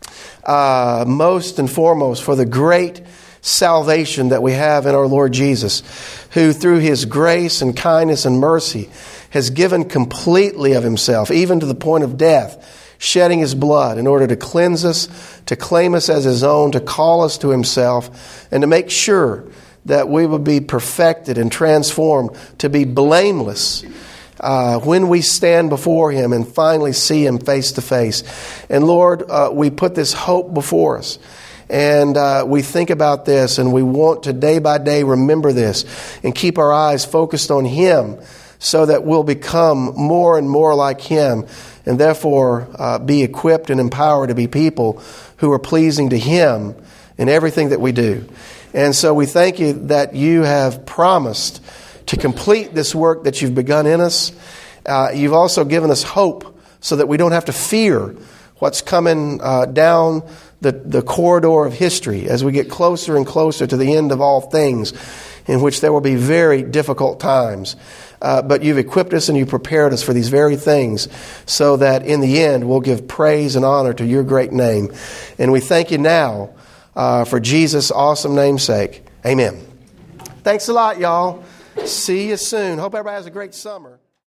S1: most and foremost for the great salvation that we have in our Lord Jesus, who through his grace and kindness and mercy has given completely of himself, even to the point of death, shedding his blood in order to cleanse us, to claim us as his own, to call us to himself, and to make sure that we will be perfected and transformed to be blameless when we stand before him and finally see him face to face. And Lord, we put this hope before us. And we think about this, and we want to day by day remember this and keep our eyes focused on him so that we'll become more and more like him, and therefore be equipped and empowered to be people who are pleasing to him in everything that we do. And so we thank you that you have promised to complete this work that you've begun in us. You've also given us hope so that we don't have to fear what's coming down the corridor of history as we get closer and closer to the end of all things, in which there will be very difficult times. But you've equipped us and you've prepared us for these very things so that in the end we'll give praise and honor to your great name. And we thank you now for Jesus' awesome name's sake. Amen. Thanks a lot, y'all. See you soon. Hope everybody has a great summer.